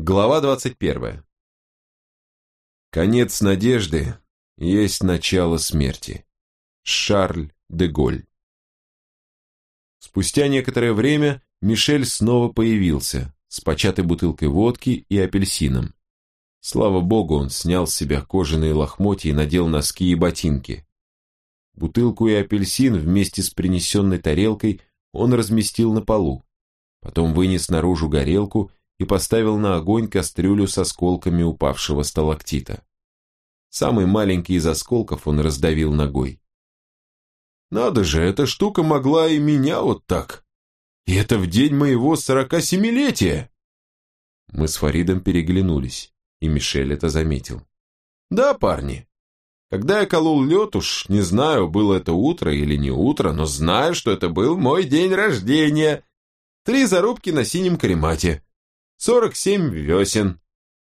Глава 21. Конец надежды есть начало смерти. Шарль де Голль. Спустя некоторое время Мишель снова появился с початой бутылкой водки и апельсином. Слава богу, он снял с себя кожаные лохмотья и надел носки и ботинки. Бутылку и апельсин вместе с принесенной тарелкой он разместил на полу. Потом вынес наружу горелку и поставил на огонь кастрюлю с осколками упавшего сталактита. Самый маленький из осколков он раздавил ногой. «Надо же, эта штука могла и меня вот так! И это в день моего 47-летия!» Мы с Фаридом переглянулись, и Мишель это заметил. «Да, парни, когда я колол лед, уж не знаю, было это утро или не утро, но знаю, что это был мой день рождения. 3 зарубки на синем каремате. 47 весен.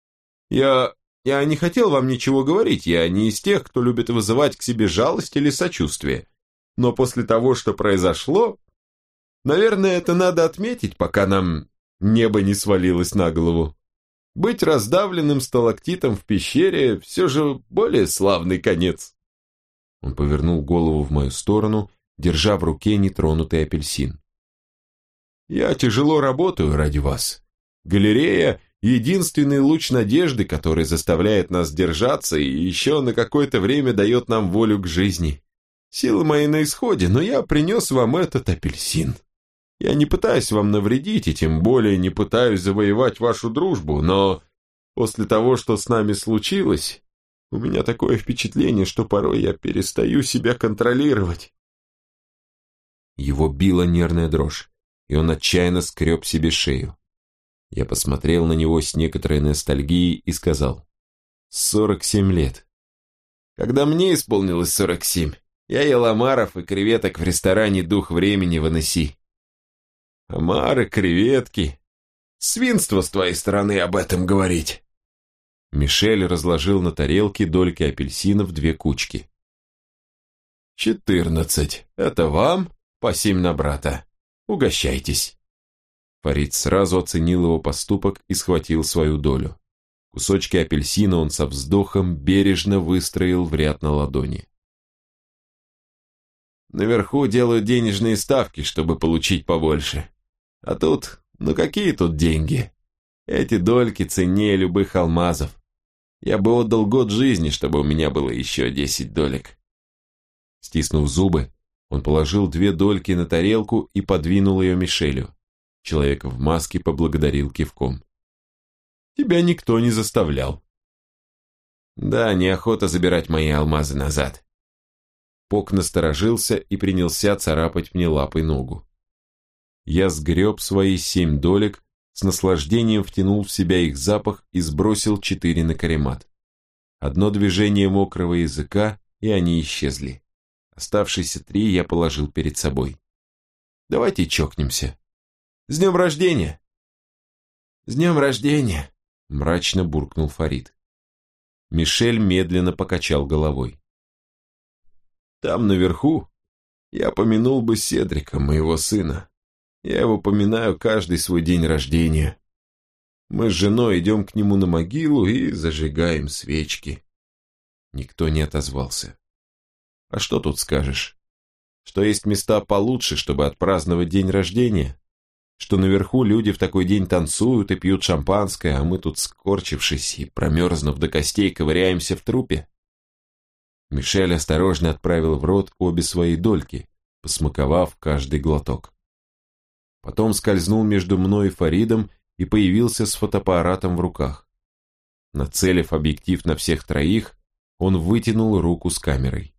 Я не хотел вам ничего говорить, я не из тех, кто любит вызывать к себе жалость или сочувствие. Но после того, что произошло, наверное, это надо отметить, пока нам небо не свалилось на голову. Быть раздавленным сталактитом в пещере все же более славный конец». Он повернул голову в мою сторону, держа в руке нетронутый апельсин. «Я тяжело работаю ради вас. Галерея — единственный луч надежды, который заставляет нас держаться и еще на какое-то время дает нам волю к жизни. Силы мои на исходе, но я принес вам этот апельсин. Я не пытаюсь вам навредить и тем более не пытаюсь завоевать вашу дружбу, но после того, что с нами случилось, у меня такое впечатление, что порой я перестаю себя контролировать». Его била нервная дрожь, и он отчаянно скреб себе шею. Я посмотрел на него с некоторой ностальгией и сказал: 47 лет. Когда мне исполнилось 47, я ел омаров и креветок в ресторане «Дух времени» в Аннеси. Омары, креветки. Свинство с твоей стороны об этом говорить. Мишель разложил на тарелке дольки апельсина в 2 кучки. 14. Это вам, по 7 на брата. Угощайтесь. Фарид сразу оценил его поступок и схватил свою долю. Кусочки апельсина он со вздохом бережно выстроил в ряд на ладони. Наверху делают денежные ставки, чтобы получить побольше. А тут, какие тут деньги? Эти дольки ценнее любых алмазов. Я бы отдал год жизни, чтобы у меня было еще 10 долек. Стиснув зубы, он положил 2 дольки на тарелку и подвинул ее Мишелю. Человек в маске поблагодарил кивком. «Тебя никто не заставлял». «Да, неохота забирать мои алмазы назад». Пок насторожился и принялся царапать мне лапой ногу. Я сгреб свои 7 долек, с наслаждением втянул в себя их запах и сбросил 4 на каремат. Одно движение мокрого языка, и они исчезли. Оставшиеся 3 я положил перед собой. «Давайте чокнемся. С днем рождения!» «С днем рождения!» — мрачно буркнул Фарид. Мишель медленно покачал головой. «Там наверху я помянул бы Седрика, моего сына. Я его поминаю каждый свой день рождения. Мы с женой идем к нему на могилу и зажигаем свечки». Никто не отозвался. «А что тут скажешь? Что есть места получше, чтобы отпраздновать день рождения? Что наверху люди в такой день танцуют и пьют шампанское, а мы тут, скорчившись и промерзнув до костей, ковыряемся в трупе?» Мишель осторожно отправил в рот обе свои дольки, посмаковав каждый глоток. Потом скользнул между мной и Фаридом и появился с фотоаппаратом в руках. Нацелив объектив на всех 3, он вытянул руку с камерой.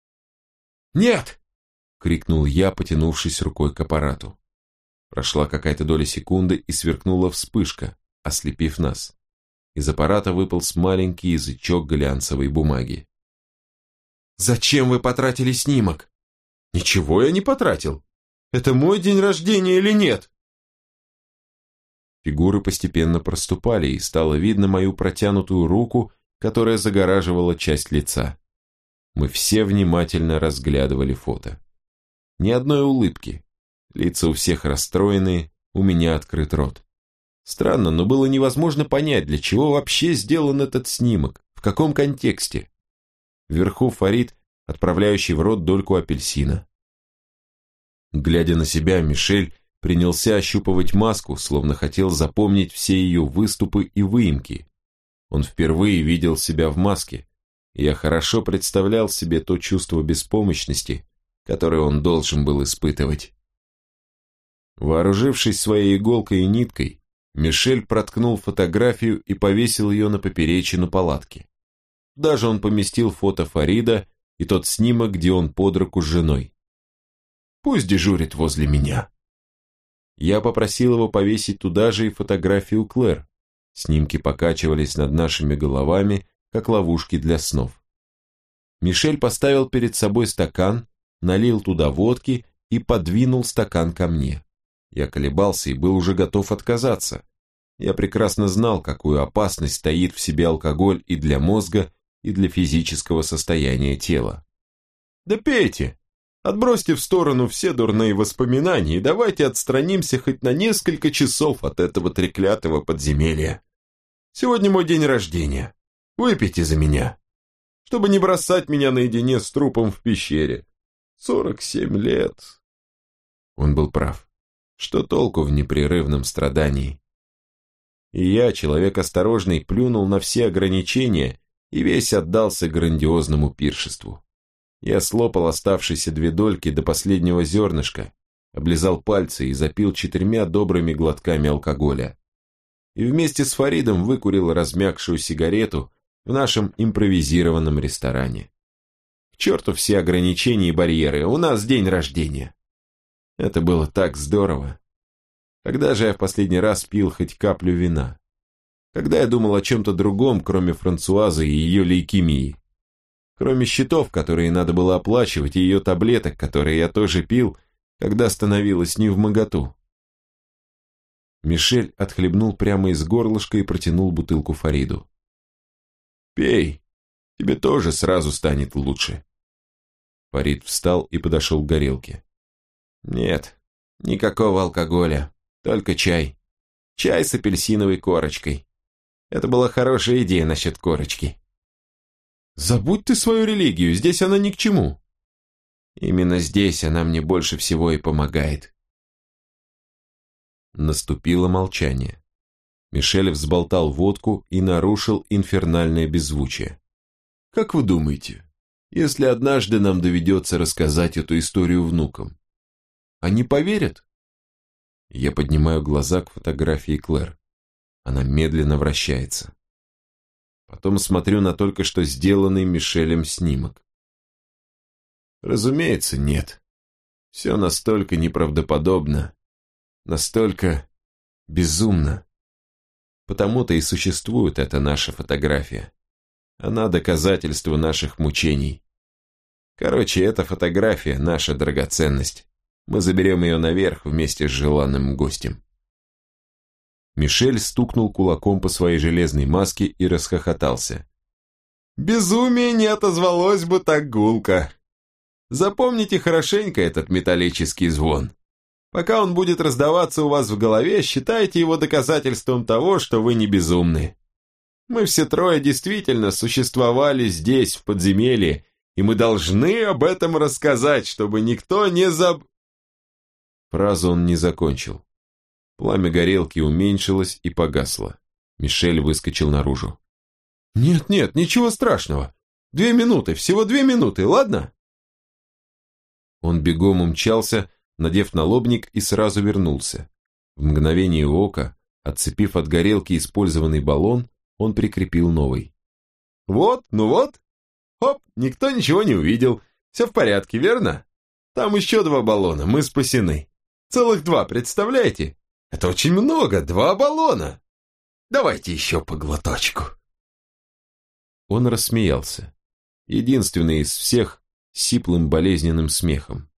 «Нет!» — крикнул я, потянувшись рукой к аппарату. Прошла какая-то доля секунды и сверкнула вспышка, ослепив нас. Из аппарата выполз маленький язычок глянцевой бумаги. «Зачем вы потратили снимок?» «Ничего я не потратил. Это мой день рождения или нет?» Фигуры постепенно проступали, и стало видно мою протянутую руку, которая загораживала часть лица. Мы все внимательно разглядывали фото. Ни одной улыбки. Лица у всех расстроенные, у меня открыт рот. Странно, но было невозможно понять, для чего вообще сделан этот снимок, в каком контексте. Вверху Фарид, отправляющий в рот дольку апельсина. Глядя на себя, Мишель принялся ощупывать маску, словно хотел запомнить все ее выступы и выемки. Он впервые видел себя в маске, и я хорошо представлял себе то чувство беспомощности, которое он должен был испытывать. Вооружившись своей иголкой и ниткой, Мишель проткнул фотографию и повесил ее на поперечину палатки. Даже он поместил фото Фарида и тот снимок, где он под руку с женой. Пусть дежурит возле меня. Я попросил его повесить туда же и фотографию Клэр. Снимки покачивались над нашими головами, как ловушки для снов. Мишель поставил перед собой стакан, налил туда водки и подвинул стакан ко мне. Я колебался и был уже готов отказаться. Я прекрасно знал, какую опасность таит в себе алкоголь и для мозга, и для физического состояния тела. «Да пейте! Отбросьте в сторону все дурные воспоминания и давайте отстранимся хоть на несколько часов от этого треклятого подземелья. Сегодня мой день рождения. Выпейте за меня, чтобы не бросать меня наедине с трупом в пещере. 47 лет». Он был прав. Что толку в непрерывном страдании? И я, человек осторожный, плюнул на все ограничения и весь отдался грандиозному пиршеству. Я слопал оставшиеся 2 дольки до последнего зернышка, облизал пальцы и запил 4 добрыми глотками алкоголя. И вместе с Фаридом выкурил размягшую сигарету в нашем импровизированном ресторане. К черту все ограничения и барьеры, у нас день рождения. Это было так здорово. Когда же я в последний раз пил хоть каплю вина? Когда я думал о чем-то другом, кроме Франсуазы и ее лейкемии? Кроме счетов, которые надо было оплачивать, и ее таблеток, которые я тоже пил, когда становилось невмоготу. Мишель отхлебнул прямо из горлышка и протянул бутылку Фариду. «Пей, тебе тоже сразу станет лучше». Фарид встал и подошел к горелке. «Нет, никакого алкоголя, только чай. Чай с апельсиновой корочкой. Это была хорошая идея насчет корочки». «Забудь ты свою религию, здесь она ни к чему». «Именно здесь она мне больше всего и помогает». Наступило молчание. Мишель взболтал водку и нарушил инфернальное беззвучие. «Как вы думаете, если однажды нам доведется рассказать эту историю внукам, они поверят?» Я поднимаю глаза к фотографии Клэр. Она медленно вращается. Потом смотрю на только что сделанный Мишелем снимок. Разумеется, нет. Все настолько неправдоподобно, настолько безумно. Потому-то и существует эта наша фотография. Она доказательство наших мучений. Короче, эта фотография – наша драгоценность. Мы заберем ее наверх вместе с желанным гостем. Мишель стукнул кулаком по своей железной маске и расхохотался. «Безумие не отозвалось бы так гулко. Запомните хорошенько этот металлический звон. Пока он будет раздаваться у вас в голове, считайте его доказательством того, что вы не безумны. Мы все трое действительно существовали здесь, в подземелье, и мы должны об этом рассказать, чтобы никто не Фразу он не закончил. Пламя горелки уменьшилось и погасло. Мишель выскочил наружу. «Нет, ничего страшного. 2 минуты, всего 2 минуты, ладно?» Он бегом умчался, надев налобник, и сразу вернулся. В мгновение ока, отцепив от горелки использованный баллон, он прикрепил новый. «Вот, ну вот. Хоп, никто ничего не увидел. Все в порядке, верно? Там еще 2 баллона, мы спасены. Целых 2, представляете? Это очень много, 2 баллона. Давайте еще по глоточку». Он рассмеялся. Единственный из всех с сиплым болезненным смехом.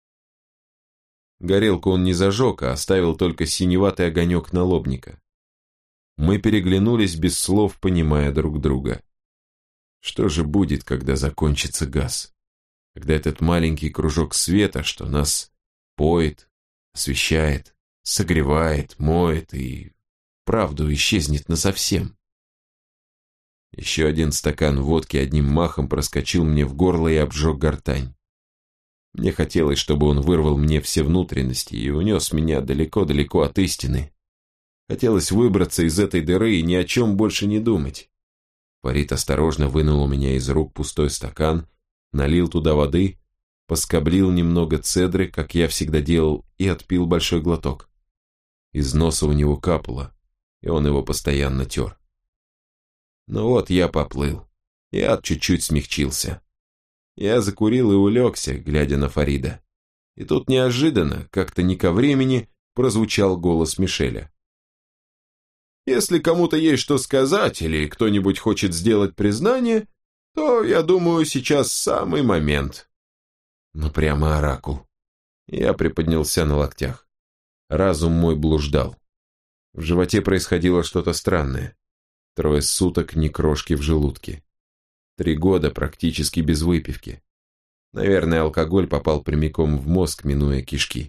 Горелку он не зажег, а оставил только синеватый огонек налобника. Мы переглянулись без слов, понимая друг друга. Что же будет, когда закончится газ? Когда этот маленький кружок света, что нас поет, освещает, согревает, моет и вправду исчезнет насовсем. Еще один стакан водки одним махом проскочил мне в горло и обжег гортань. Мне хотелось, чтобы он вырвал мне все внутренности и унес меня далеко-далеко от истины. Хотелось выбраться из этой дыры и ни о чем больше не думать. Фарид осторожно вынул у меня из рук пустой стакан, налил туда воды, поскоблил немного цедры, как я всегда делал, и отпил большой глоток. Из носа у него капало, и он его постоянно тер. Ну вот я поплыл, и ад чуть-чуть смягчился. Я закурил и улегся, глядя на Фарида. И тут неожиданно, как-то не ко времени, прозвучал голос Мишеля. «Если кому-то есть что сказать, или кто-нибудь хочет сделать признание, то, я думаю, сейчас самый момент». Ну прямо оракул. Я приподнялся на локтях. Разум мой блуждал. В животе происходило что-то странное. 3 суток ни крошки в желудке. 3 года практически без выпивки. Наверное, алкоголь попал прямиком в мозг, минуя кишки.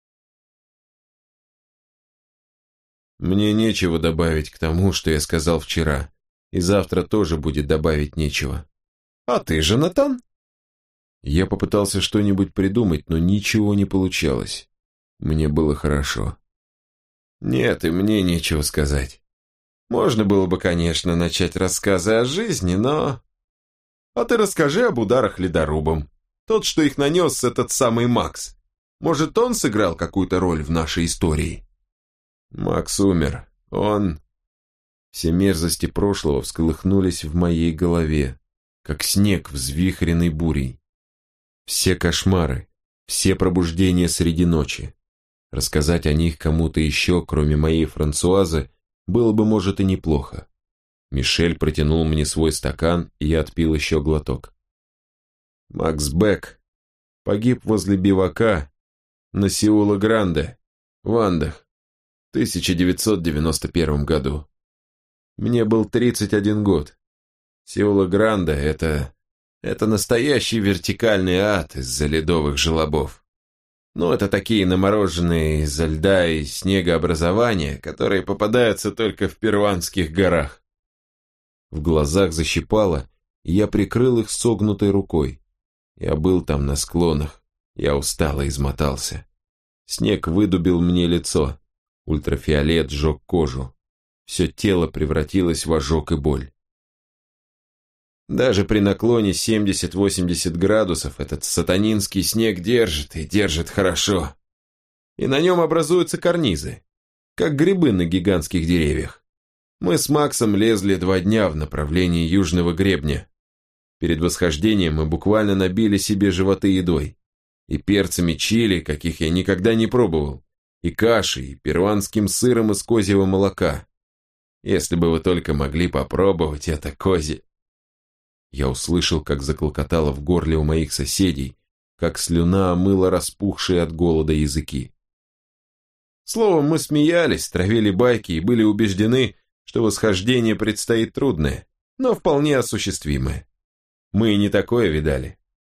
Мне нечего добавить к тому, что я сказал вчера, и завтра тоже будет добавить нечего. А ты же, Натан? Я попытался что-нибудь придумать, но ничего не получалось. Мне было хорошо. Нет, и мне нечего сказать. Можно было бы, конечно, начать рассказы о жизни, но... А ты расскажи об ударах ледорубом. Тот, что их нанес, этот самый Макс. Может, он сыграл какую-то роль в нашей истории? Макс умер. Он... Все мерзости прошлого всколыхнулись в моей голове, как снег, взвихренный бурей. Все кошмары, все пробуждения среди ночи. Рассказать о них кому-то еще, кроме моей Франсуазы, было бы, может, и неплохо. Мишель протянул мне свой стакан, и я отпил еще глоток. Макс Бек погиб возле бивака на Сеула-Гранде, в Андах, в 1991 году. Мне был 31 год. Сеула-Гранде — это настоящий вертикальный ад из-за ледовых желобов. Ну, это такие намороженные из-за льда и снега образования, которые попадаются только в перуанских горах. В глазах защипало, и я прикрыл их согнутой рукой. Я был там на склонах, я устал и измотался. Снег выдубил мне лицо, ультрафиолет сжег кожу. Все тело превратилось в ожог и боль. Даже при наклоне 70-80 градусов этот сатанинский снег держит, и держит хорошо. И на нем образуются карнизы, как грибы на гигантских деревьях. Мы с Максом лезли 2 дня в направлении южного гребня. Перед восхождением мы буквально набили себе животы едой. И перцами чили, каких я никогда не пробовал, и кашей, и перуанским сыром из козьего молока. Если бы вы только могли попробовать это козье. Я услышал, как заклокотало в горле у моих соседей, как слюна омыла распухшие от голода языки. Словом, мы смеялись, травили байки и были убеждены, что восхождение предстоит трудное, но вполне осуществимое. Мы и не такое видали.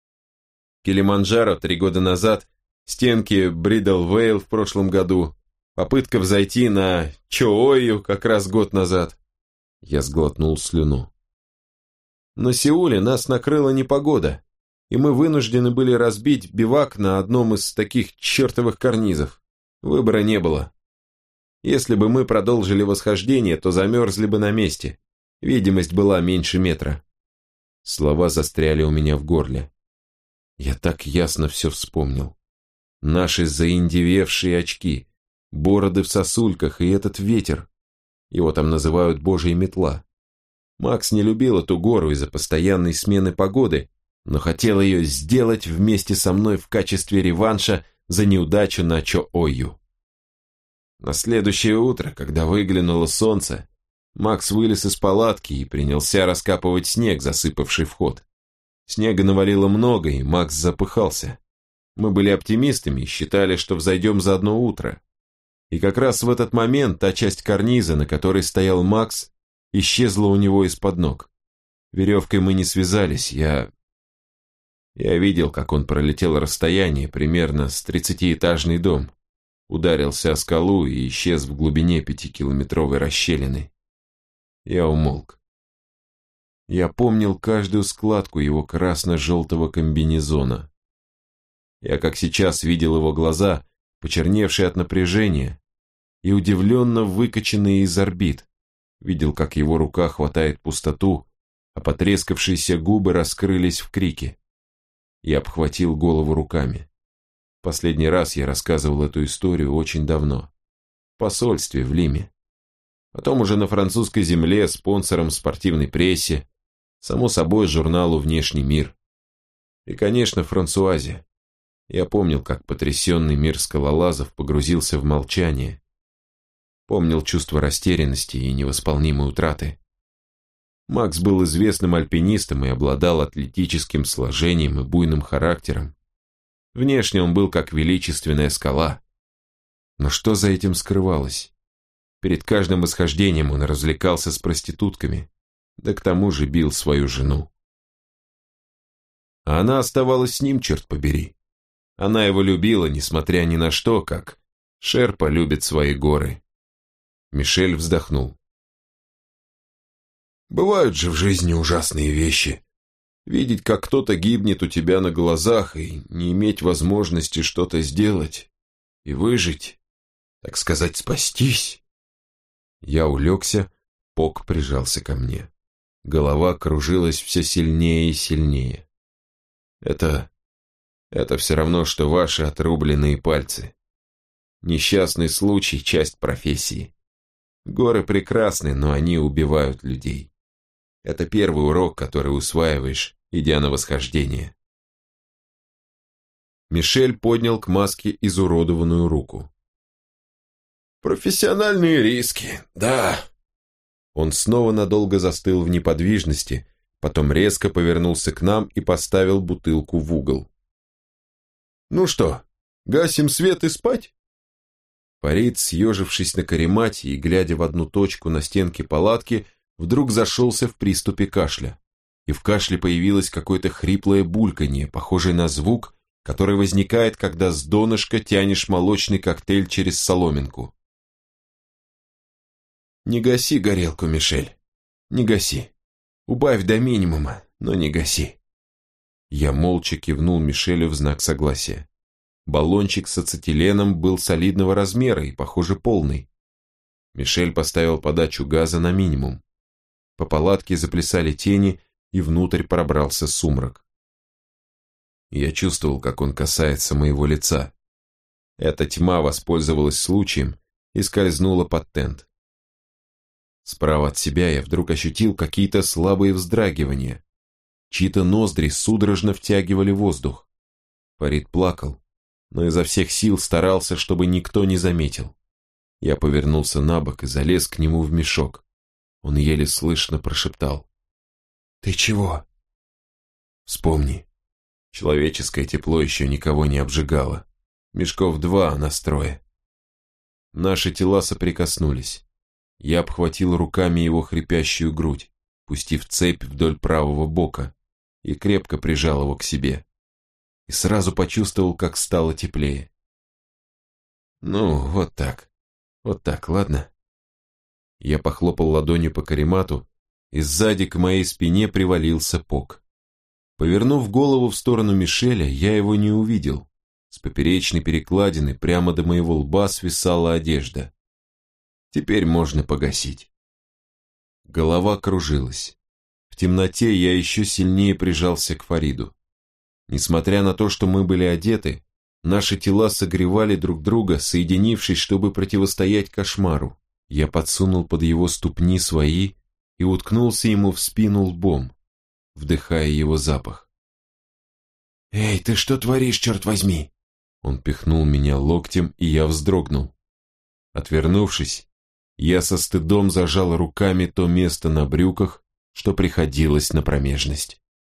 Килиманджаро 3 года назад, стенки Бридл-Вейл в прошлом году, попытка взойти на Чоою как раз год назад. Я сглотнул слюну. На Сеуле нас накрыла непогода, и мы вынуждены были разбить бивак на одном из таких чертовых карнизов. Выбора не было. Если бы мы продолжили восхождение, то замерзли бы на месте. Видимость была меньше метра. Слова застряли у меня в горле. Я так ясно все вспомнил. Наши заиндевевшие очки, бороды в сосульках и этот ветер. Его там называют Божья метла. Макс не любил эту гору из-за постоянной смены погоды, но хотел ее сделать вместе со мной в качестве реванша за неудачу на Чоою. На следующее утро, когда выглянуло солнце, Макс вылез из палатки и принялся раскапывать снег, засыпавший вход. Снега навалило много, и Макс запыхался. Мы были оптимистами и считали, что взойдем за одно утро. И как раз в этот момент та часть карниза, на которой стоял Макс, исчезла у него из-под ног. Веревкой мы не связались, я видел, как он пролетел расстояние примерно с 30-этажный дом. ударился о скалу и исчез в глубине 5-километровой расщелины. Я умолк. Я помнил каждую складку его красно-желтого комбинезона. Я, как сейчас, видел его глаза, почерневшие от напряжения и удивленно выкоченные из орбит. Видел, как его рука хватает пустоту, а потрескавшиеся губы раскрылись в крике. Я обхватил голову руками. Последний раз я рассказывал эту историю очень давно. В посольстве в Лиме. Потом уже на французской земле, спонсором спортивной прессе, само собой журналу «Внешний мир». И, конечно, Франсуазе. Я помнил, как потрясенный мир скалолазов погрузился в молчание. Помнил чувство растерянности и невосполнимой утраты. Макс был известным альпинистом и обладал атлетическим сложением и буйным характером. Внешне он был как величественная скала. Но что за этим скрывалось? Перед каждым восхождением он развлекался с проститутками, да к тому же бил свою жену. А она оставалась с ним, черт побери. Она его любила, несмотря ни на что, как шерпа любит свои горы. Мишель вздохнул. Бывают же в жизни ужасные вещи. Видеть, как кто-то гибнет у тебя на глазах, и не иметь возможности что-то сделать, и выжить, так сказать, спастись. Я улегся, Пок прижался ко мне. Голова кружилась все сильнее и сильнее. Это все равно, что ваши отрубленные пальцы. Несчастный случай, часть профессии. Горы прекрасны, но они убивают людей. Это первый урок, который усваиваешь, идя на восхождение. Мишель поднял к маске изуродованную руку. Профессиональные риски, да. Он снова надолго застыл в неподвижности, потом резко повернулся к нам и поставил бутылку в угол. Ну что, гасим свет и спать? Фарид, съежившись на каремате и глядя в одну точку на стенке палатки, вдруг зашелся в приступе кашля. И в кашле появилось какое-то хриплое бульканье, похожее на звук, который возникает, когда с донышка тянешь молочный коктейль через соломинку. Не гаси горелку, Мишель, не гаси. Убавь до минимума, но не гаси. Я молча кивнул Мишелю в знак согласия. Баллончик с ацетиленом был солидного размера и, похоже, полный. Мишель поставил подачу газа на минимум. По палатке заплясали тени, и внутрь пробрался сумрак. Я чувствовал, как он касается моего лица. Эта тьма воспользовалась случаем и скользнула под тент. Справа от себя я вдруг ощутил какие-то слабые вздрагивания. Чьи-то ноздри судорожно втягивали воздух. Фарид плакал, но изо всех сил старался, чтобы никто не заметил. Я повернулся на бок и залез к нему в мешок. Он еле слышно прошептал. «Ты чего?» «Вспомни, человеческое тепло еще никого не обжигало. Мешков 2 на строе». Наши тела соприкоснулись. Я обхватил руками его хрипящую грудь, пустив цепь вдоль правого бока, и крепко прижал его к себе. И сразу почувствовал, как стало теплее. «Ну, вот так, ладно?» Я похлопал ладонью по каремату, и сзади к моей спине привалился Пок. Повернув голову в сторону Мишеля, я его не увидел. С поперечной перекладины прямо до моего лба свисала одежда. Теперь можно погасить. Голова кружилась. В темноте я еще сильнее прижался к Фариду. Несмотря на то, что мы были одеты, наши тела согревали друг друга, соединившись, чтобы противостоять кошмару. Я подсунул под его ступни свои и уткнулся ему в спину лбом, вдыхая его запах. «Эй, ты что творишь, черт возьми?» Он пихнул меня локтем, и я вздрогнул. Отвернувшись, я со стыдом зажал руками то место на брюках, что приходилось на промежность.